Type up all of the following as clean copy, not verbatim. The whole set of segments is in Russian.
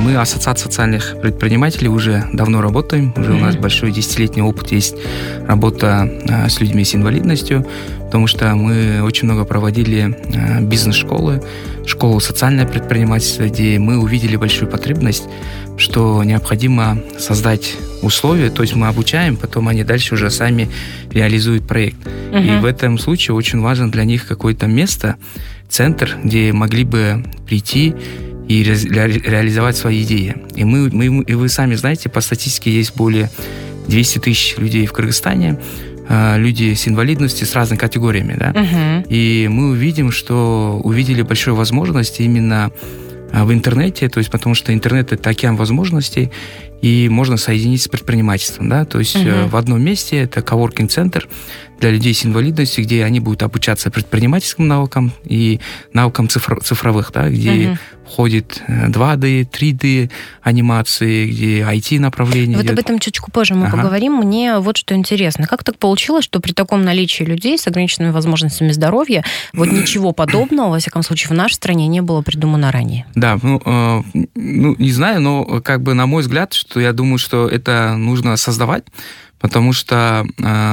Мы ассоциация социальных предпринимателей уже давно работаем, уже у нас большой 10-летний опыт есть работа с людьми с инвалидностью, потому что мы очень много проводили бизнес-школы, школу социальное предпринимательство, где мы увидели большую потребность, что необходимо создать условия, то есть мы обучаем, потом они дальше уже сами реализуют проект. И в этом случае очень важно для них какое-то место, центр, где могли бы прийти и реализовать свои идеи. И вы сами знаете, по статистике есть более 200 тысяч людей в Кыргызстане, люди с инвалидностью, с разными категориями. Да? И мы увидели большую возможность именно в интернете, то есть потому что интернет — это океан возможностей, и можно соединить с предпринимательством. Да? То есть в одном месте это коворкинг-центр для людей с инвалидностью, где они будут обучаться предпринимательским навыкам и навыкам цифровых, да? Где входит 2D, 3D анимации, где IT-направление. Вот об этом чуточку позже мы поговорим. Мне вот что интересно. Как так получилось, что при таком наличии людей с ограниченными возможностями здоровья вот ничего подобного, во всяком случае, в нашей стране не было придумано ранее? Да, не знаю, но как бы на мой взгляд, что я думаю, что это нужно создавать, потому что,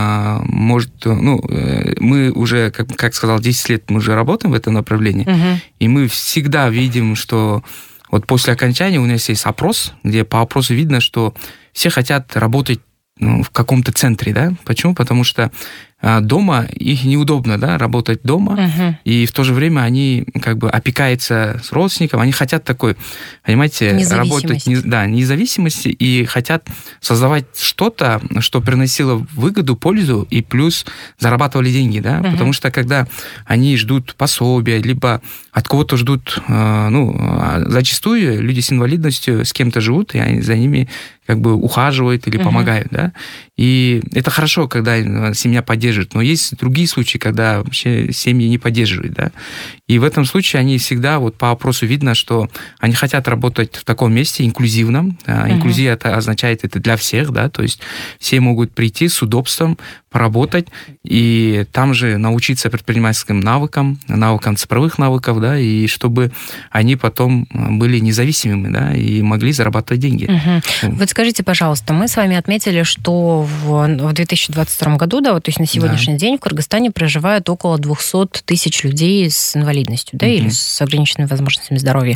мы уже, как сказал, 10 лет мы уже работаем в этом направлении, и мы всегда видим, что вот после окончания у нас есть опрос, где по опросу видно, что все хотят работать в каком-то центре, да? Почему? Потому что дома их неудобно, да, работать дома, и в то же время они как бы опекаются с родственником, они хотят такой, понимаете, работать, независимости, и хотят создавать что-то, что приносило выгоду, пользу, и плюс зарабатывали деньги, да, потому что когда они ждут пособия, либо от кого-то ждут, зачастую люди с инвалидностью с кем-то живут, и они за ними как бы ухаживают или помогают, да, и это хорошо, когда семья поддерживает, но есть другие случаи, когда вообще семьи не поддерживают, да, и в этом случае они всегда, вот по опросу видно, что они хотят работать в таком месте инклюзивном, инклюзия это означает это для всех, да, то есть все могут прийти с удобством, поработать, и там же научиться предпринимательским навыкам цифровых навыков, да, и чтобы они потом были независимыми, да, и могли зарабатывать деньги. Вот скажите, пожалуйста, мы с вами отметили, что в 2022 году, да, вот, то есть на сегодняшний день в Кыргызстане проживает около 200 тысяч людей с инвалидностью, да, или с ограниченными возможностями здоровья.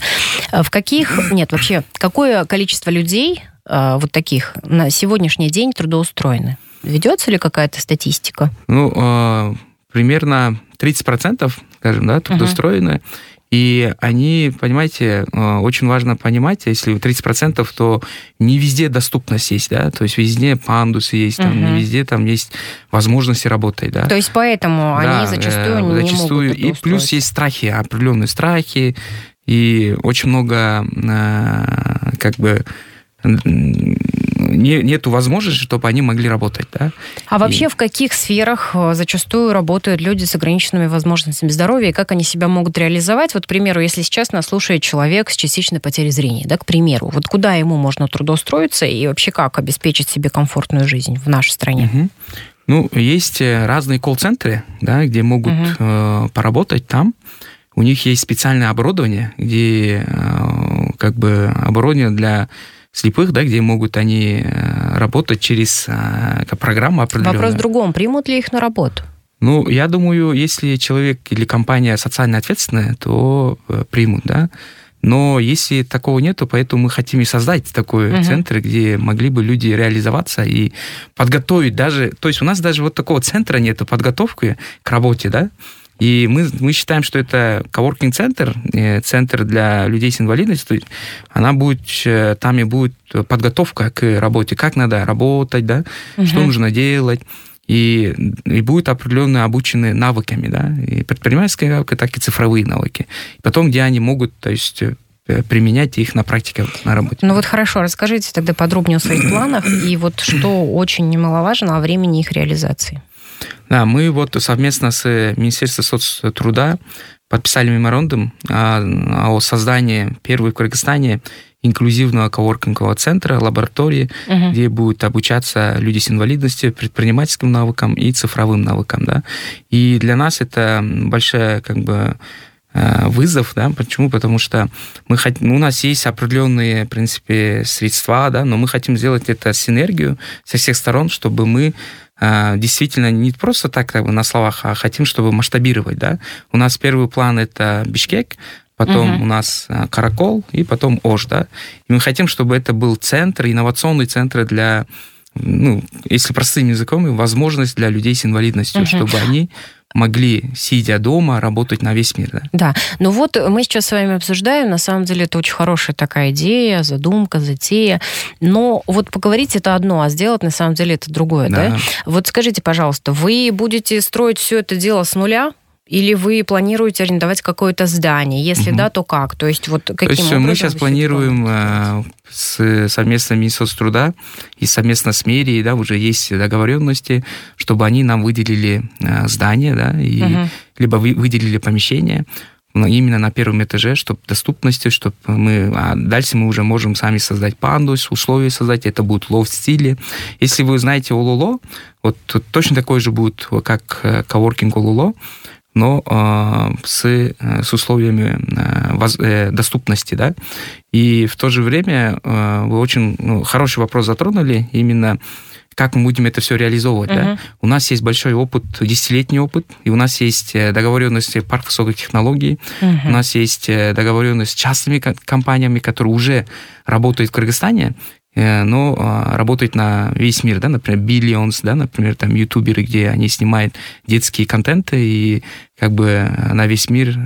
Какое количество людей вот таких на сегодняшний день трудоустроены? Ведется ли какая-то статистика? Примерно 30%, скажем, да, трудоустроены. И они, понимаете, очень важно понимать, если 30%, то не везде доступность есть, да, то есть везде пандусы есть, там, не везде там есть возможности работать, да. То есть поэтому они зачастую не могут. И плюс есть страхи, определенные страхи, и очень много нету возможности, чтобы они могли работать, да. А вообще в каких сферах зачастую работают люди с ограниченными возможностями здоровья, и как они себя могут реализовать? Вот, к примеру, если сейчас нас слушает человек с частичной потерей зрения, да, к примеру, вот куда ему можно трудоустроиться и вообще как обеспечить себе комфортную жизнь в нашей стране? Есть разные колл-центры, да, где могут поработать там. У них есть специальное оборудование, где оборудование для слепых, да, где могут они работать через программу определенную. Вопрос в другом. Примут ли их на работу? Я думаю, если человек или компания социально ответственная, то примут, да. Но если такого нету, поэтому мы хотим и создать такой центр, где могли бы люди реализоваться и подготовить даже... То есть у нас даже вот такого центра нету подготовки к работе, да. И мы считаем, что это коворкинг-центр, центр для людей с инвалидностью, там и будет подготовка к работе, как надо работать, да, что нужно делать, и будут определенные обучены навыками, да, и предпринимательские навыки, так и цифровые навыки. И потом, где они могут, то есть применять их на практике на работе. Хорошо, расскажите тогда подробнее о своих планах, и вот что очень немаловажно о времени их реализации. Да, мы совместно с Министерством соцтруда подписали меморандум о создании первой в Кыргызстане инклюзивного коворкингового центра, лаборатории, где будут обучаться люди с инвалидностью, предпринимательским навыкам и цифровым навыкам. Да. И для нас это большая вызов, да, почему? Потому что у нас есть определенные, в принципе, средства, да, но мы хотим сделать это синергию со всех сторон, чтобы мы действительно не просто так как бы на словах, а хотим, чтобы масштабировать, да. У нас первый план – это Бишкек, потом у нас Каракол и потом Ош, да. И мы хотим, чтобы это был центр, инновационный центр для, если простым языком, возможность для людей с инвалидностью, чтобы они могли, сидя дома, работать на весь мир. Да, ну вот мы сейчас с вами обсуждаем, на самом деле это очень хорошая такая идея, задумка, затея, но вот поговорить это одно, а сделать на самом деле это другое, да? Вот скажите, пожалуйста, вы будете строить все это дело с нуля? Или вы планируете арендовать какое-то здание? Если да, то как? То есть вот каким образом? То есть мы сейчас планируем совместно с Министерством труда и совместно с мэрией, да, уже есть договоренности, чтобы они нам выделили здание, да, и либо выделили помещение, именно на первом этаже, чтобы доступности, чтобы а дальше мы уже можем сами создать пандус, условия создать, это будет лофт-стиле. Если вы знаете Олуло, вот точно такой же будет, как коворкинг Олуло, но с условиями доступности, да. И в то же время вы очень хороший вопрос затронули, именно как мы будем это все реализовывать, да. У нас есть большой опыт, 10-летний опыт, и у нас есть договоренности парк высоких технологий, у нас есть договоренность с частными компаниями, которые уже работают в Кыргызстане, но работает на весь мир, да, например, Billions, да, например, там ютуберы, где они снимают детские контенты и как бы на весь мир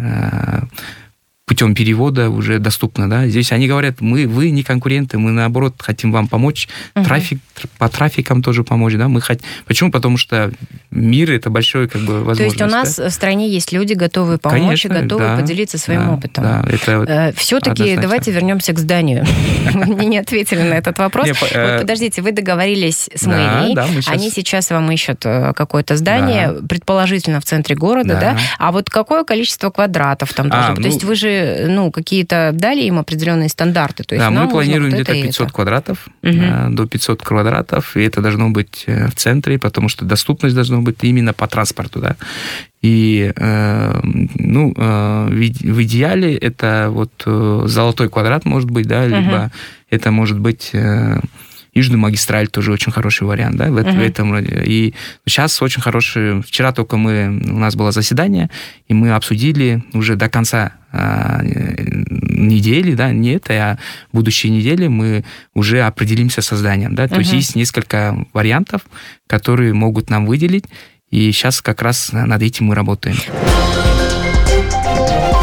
путем перевода уже доступно, да. Здесь они говорят, вы не конкуренты, мы наоборот хотим вам помочь, по трафикам тоже помочь, да. Почему? Потому что мир это большой как бы возможность. То есть у нас в стране есть люди, готовые помочь, конечно, и готовы поделиться своим опытом. Да, это все-таки давайте вернемся к зданию. Вы мне не ответили на этот вопрос. Подождите, вы договорились с мэрией, они сейчас вам ищут какое-то здание, предположительно в центре города, да? А вот какое количество квадратов там должно быть? То есть вы же какие-то дали им определенные стандарты. То есть мы планируем где-то 500 квадратов, до 500 квадратов, и это должно быть в центре, потому что доступность должна быть именно по транспорту, да. И, в идеале это вот золотой квадрат может быть, да, либо это может быть... Южную магистраль тоже очень хороший вариант, да, в этом роде. И сейчас очень хороший... Вчера только у нас было заседание, и мы обсудили уже до конца недели, да, не этой, а будущей недели мы уже определимся со зданием, да. То есть есть несколько вариантов, которые могут нам выделить, и сейчас как раз над этим мы работаем.